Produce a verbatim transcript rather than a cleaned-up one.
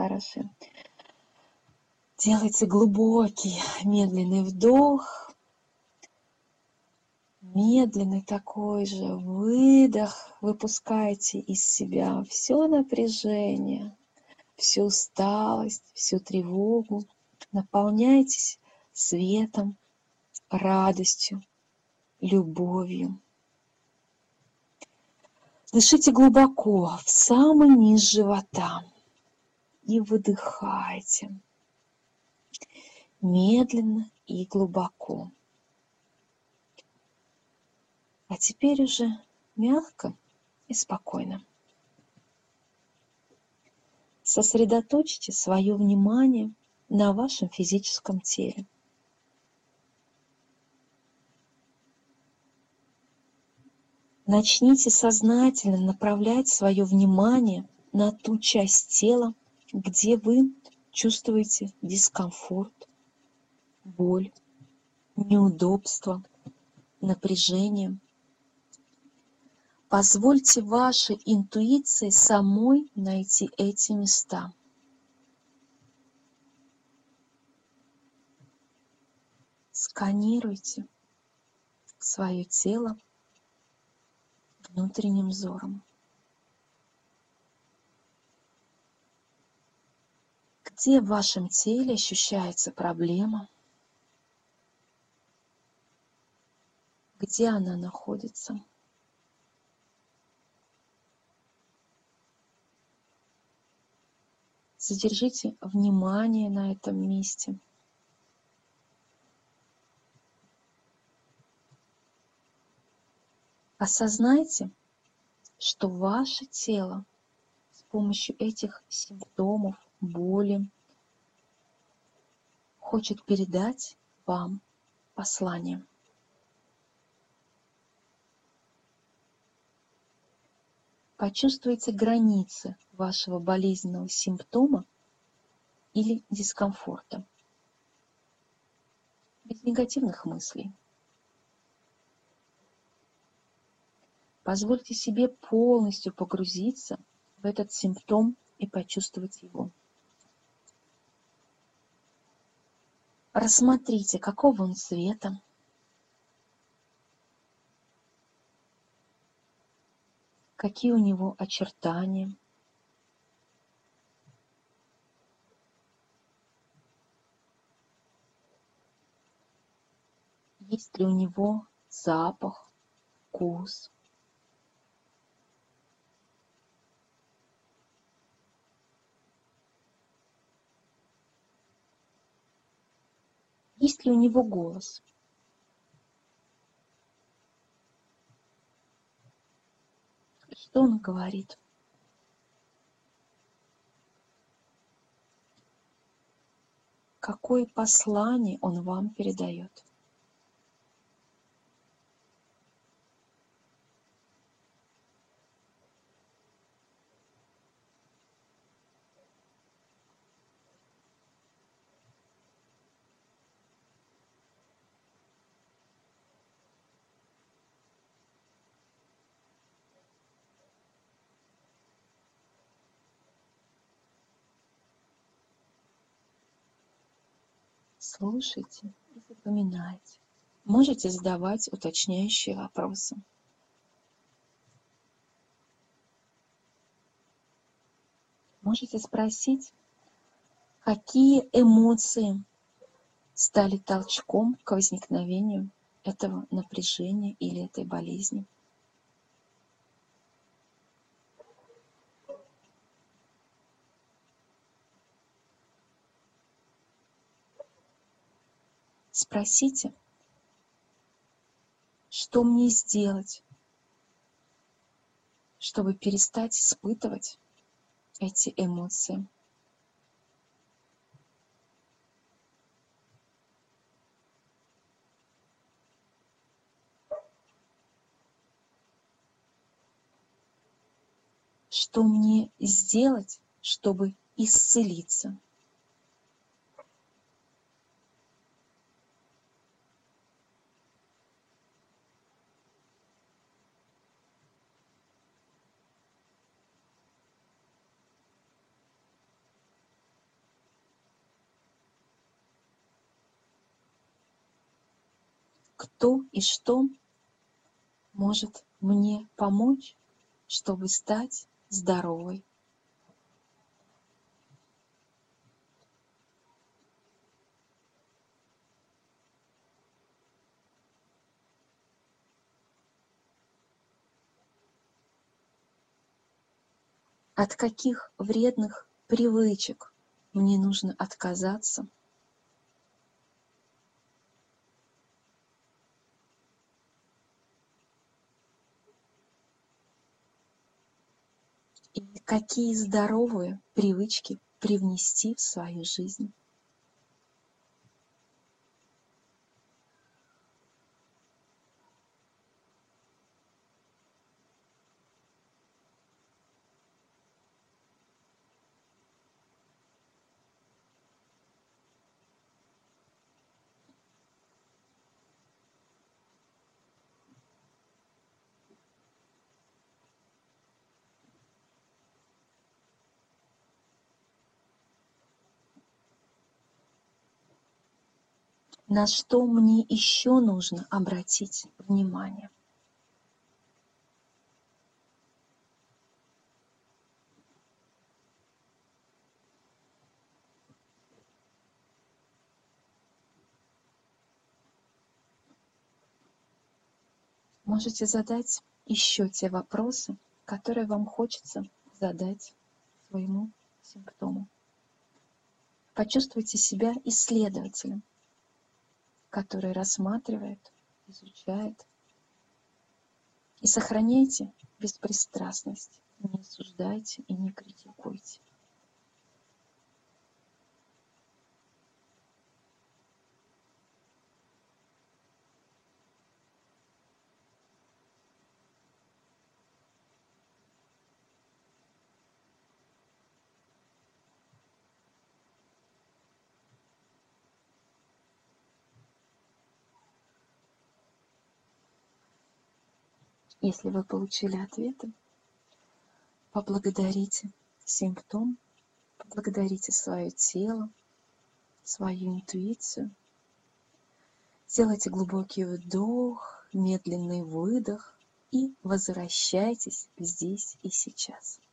хорошие. Делайте глубокий, медленный вдох. Медленный такой же выдох. Выпускайте из себя все напряжение, всю усталость, всю тревогу. Наполняйтесь светом, радостью, любовью. Дышите глубоко в самый низ живота и выдыхайте медленно и глубоко. А теперь уже мягко и спокойно. Сосредоточьте свое внимание на вашем физическом теле. Начните сознательно направлять свое внимание на ту часть тела, где вы чувствуете дискомфорт, боль, неудобство, напряжение. Позвольте вашей интуиции самой найти эти места. Сканируйте свое тело внутренним взором. Где в вашем теле ощущается проблема? Где она находится? Задержите внимание на этом месте. Осознайте, что ваше тело с помощью этих симптомов, боли, хочет передать вам послание. Почувствуйте границы вашего болезненного симптома или дискомфорта. Без негативных мыслей. Позвольте себе полностью погрузиться в этот симптом и почувствовать его. Рассмотрите, какого он цвета, какие у него очертания. Есть ли у него запах, вкус. Есть ли у него голос? Что он говорит? Какое послание он вам передает? Слушайте и запоминайте. Можете задавать уточняющие вопросы. Можете спросить, какие эмоции стали толчком к возникновению этого напряжения или этой болезни. Спросите, что мне сделать, чтобы перестать испытывать эти эмоции. Что мне сделать, чтобы исцелиться? кто и что может мне помочь, чтобы стать здоровой. От каких вредных привычек мне нужно отказаться, и какие здоровые привычки привнести в свою жизнь. На что мне еще нужно обратить внимание? Можете задать еще те вопросы, которые вам хочется задать своему симптому. Почувствуйте себя исследователем, который рассматривает, изучает, и сохраняйте беспристрастность, не осуждайте и не критикуйте. Если вы получили ответы, поблагодарите симптом, поблагодарите свое тело, свою интуицию. Сделайте глубокий вдох, медленный выдох и возвращайтесь здесь и сейчас.